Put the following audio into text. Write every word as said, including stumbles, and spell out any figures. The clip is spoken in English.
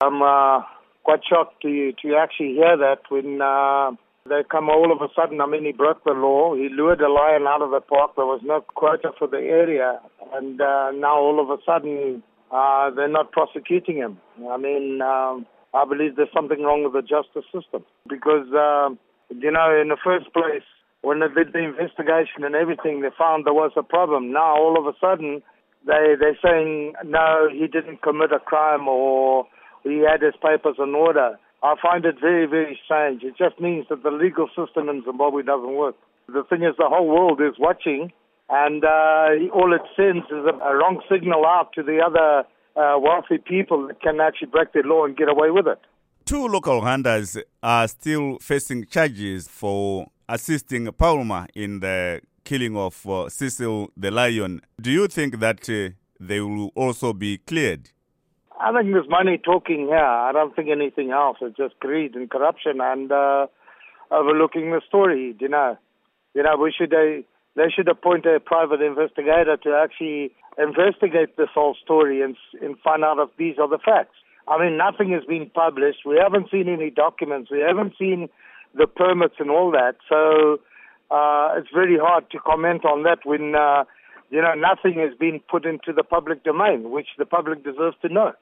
I'm uh, quite shocked to to actually hear that when uh, they come all of a sudden. I mean, he broke the law. He lured a lion out of the park. There was no quota for the area. And uh, now all of a sudden uh, they're not prosecuting him. I mean, um, I believe there's something wrong with the justice system. Because, uh, you know, in the first place, when they did the investigation and everything, they found there was a problem. Now all of a sudden they, they're saying, no, he didn't commit a crime or he had his papers in order. I find it very, very strange. It just means that the legal system in Zimbabwe doesn't work. The thing is, the whole world is watching, and uh, all it sends is a, a wrong signal out to the other uh, wealthy people that can actually break the law and get away with it. Two local hunters are still facing charges for assisting Palmer in the killing of uh, Cecil the lion. Do you think that uh, they will also be cleared? I think there's money talking here. I don't think anything else. It's just greed and corruption and uh, overlooking the story, you know. You know, we should, uh, they should appoint a private investigator to actually investigate this whole story and, and find out if these are the facts. I mean, nothing has been published. We haven't seen any documents. We haven't seen the permits and all that. So uh, it's very hard to comment on that when, uh, you know, nothing has been put into the public domain, which the public deserves to know.